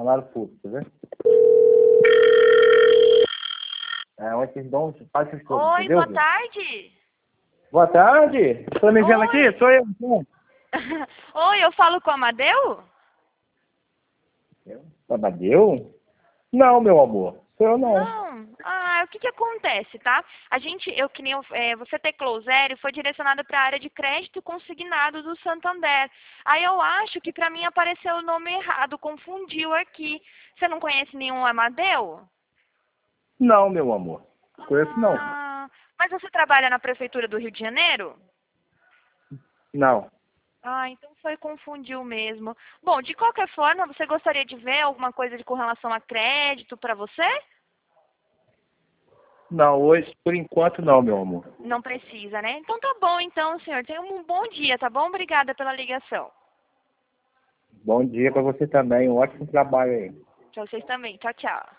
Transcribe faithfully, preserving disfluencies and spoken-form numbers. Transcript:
funcionário público, tá vendo? É, onde vocês dão, faz essas coisas, Oi, entendeu? boa Viu? tarde. Boa tarde. Estou me vendo Oi. aqui? Sou eu. Então. Oi, eu falo com o Amadeu? Eu? Amadeu? Não, meu amor. Sou eu não. Não. Ah, o que que acontece, tá? A gente, eu que nem eu, é, você teclou zero e foi direcionado para a área de crédito consignado do Santander. Aí eu acho que para mim apareceu o nome errado, confundiu aqui. Você não conhece nenhum Amadeu? Não, meu amor. Conheço não. Ah, mas você trabalha na prefeitura do Rio de Janeiro? Não. Ah, então foi confundiu mesmo. Bom, de qualquer forma, você gostaria de ver alguma coisa de, com relação a crédito para você? Não, hoje, por enquanto, não, meu amor. Não precisa, né? Então tá bom, então, senhor. Tenha um bom dia, tá bom? Obrigada pela ligação. Bom dia para você também. Um ótimo trabalho aí. Pra vocês também. Tchau, tchau.